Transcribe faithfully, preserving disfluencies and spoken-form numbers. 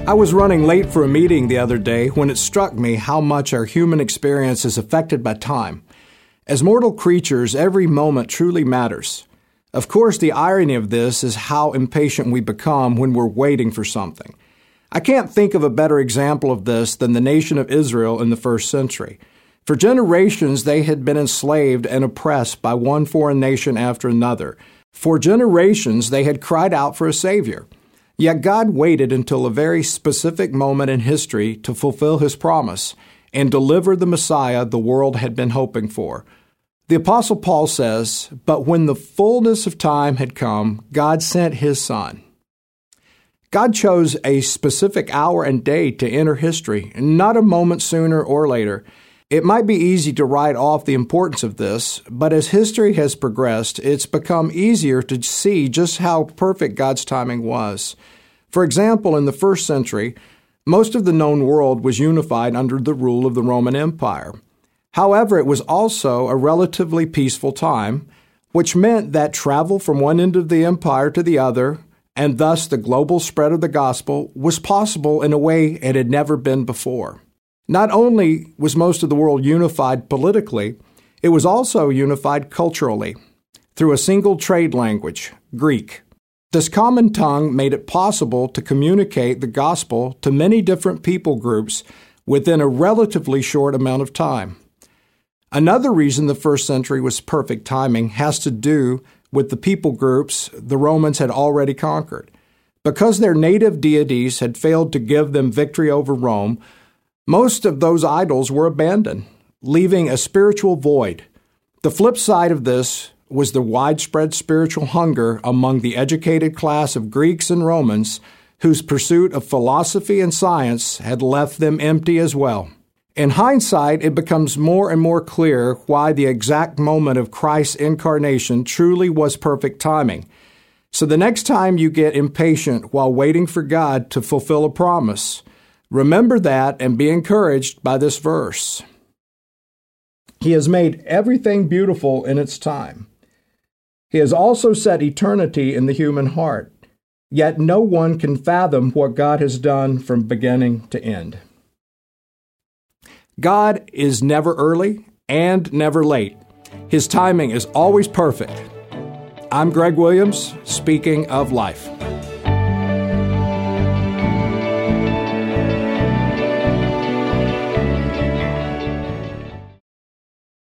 I was running late for a meeting the other day when it struck me how much our human experience is affected by time. As mortal creatures, every moment truly matters. Of course, the irony of this is how impatient we become when we're waiting for something. I can't think of a better example of this than the nation of Israel in the first century. For generations, they had been enslaved and oppressed by one foreign nation after another. For generations, they had cried out for a Savior. Yet God waited until a very specific moment in history to fulfill His promise and deliver the Messiah the world had been hoping for. The Apostle Paul says, "But when the fullness of time had come, God sent His Son." God chose a specific hour and day to enter history, not a moment sooner or later. It might be easy to write off the importance of this, but as history has progressed, it's become easier to see just how perfect God's timing was. For example, in the first century, most of the known world was unified under the rule of the Roman Empire. However, it was also a relatively peaceful time, which meant that travel from one end of the empire to the other, and thus the global spread of the gospel, was possible in a way it had never been before. Not only was most of the world unified politically, it was also unified culturally through a single trade language, Greek. This common tongue made it possible to communicate the gospel to many different people groups within a relatively short amount of time. Another reason the first century was perfect timing has to do with the people groups the Romans had already conquered. Because their native deities had failed to give them victory over Rome, most of those idols were abandoned, leaving a spiritual void. The flip side of this was the widespread spiritual hunger among the educated class of Greeks and Romans, whose pursuit of philosophy and science had left them empty as well. In hindsight, it becomes more and more clear why the exact moment of Christ's incarnation truly was perfect timing. So the next time you get impatient while waiting for God to fulfill a promise, remember that and be encouraged by this verse. He has made everything beautiful in its time. He has also set eternity in the human heart, yet no one can fathom what God has done from beginning to end. God is never early and never late. His timing is always perfect. I'm Greg Williams, speaking of life.